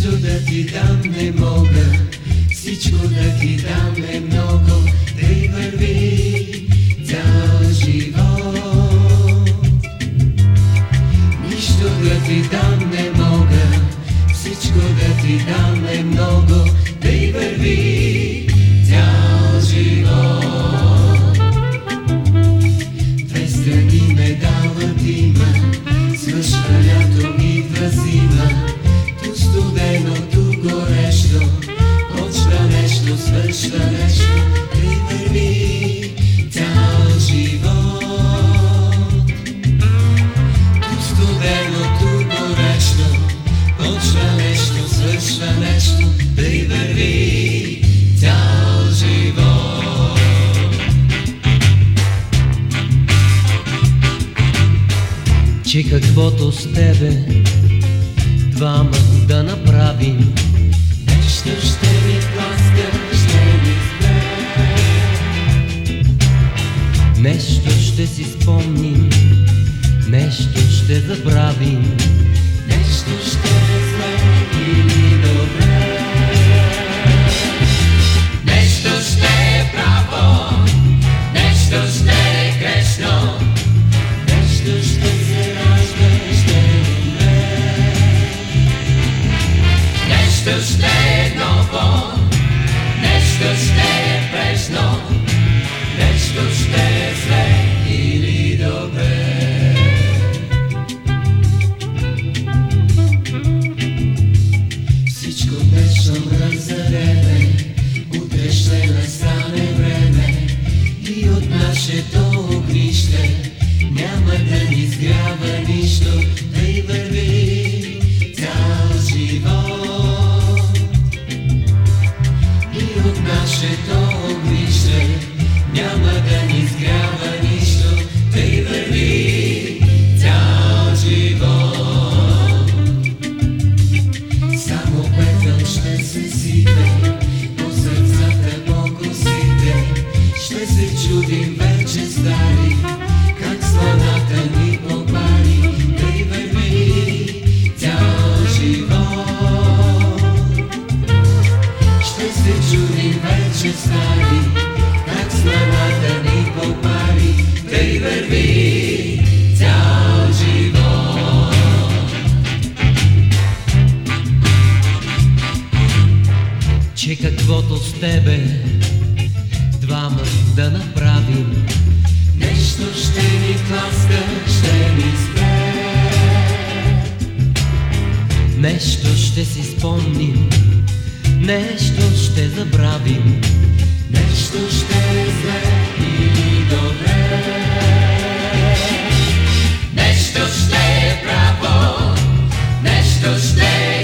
Нещо да ти дам не мога, всичко да ти дам е много, тъй върви цял живот. Нищо да ти дам не мога, всичко да ти дам е много, тъй върви цял живот. Две страни медалът има, свършва лято, идва зима, ту студено, ту горещо, почва нещо, свършва нещо, тъй върви цял живот. Ту студено, ту горещо, почва нещо, свършва нещо, тъй върви цял живот. Че каквото с тебе двама да направим, нещо ще ми тласка, ще ми спре. нещо ще си спомним, нещо ще забравим, Нещо ще е зле или добре. Нещо ще е право, нещо ще е грешно, нещо ще се ражда, ще умре. Нещо ще е ново, нещо ще е прежно, нещо ще е зле или добре. Всичко днешно мръз за време, утре ще настане време и от нашето огнище няма да ни сгрява нищо, тъй върви цял живот. И от нашето огнище няма да ни сгрява нищо, тъй върви цял живот. Само пепел ще се сипе по сърцата, по косите, ще се чудим вече стари, как сланата ни попари, тъй върви цял живот. Ще се чудим вече стари, как сланата ни попари, тъй върви цял живот. че каквото с тебе двама да направим, Нещо ще ни тласка, ще ни спре. нещо ще си спомним, нещо ще забравим, Нещо ще е зле или добре. Нещо ще е право, нещо ще е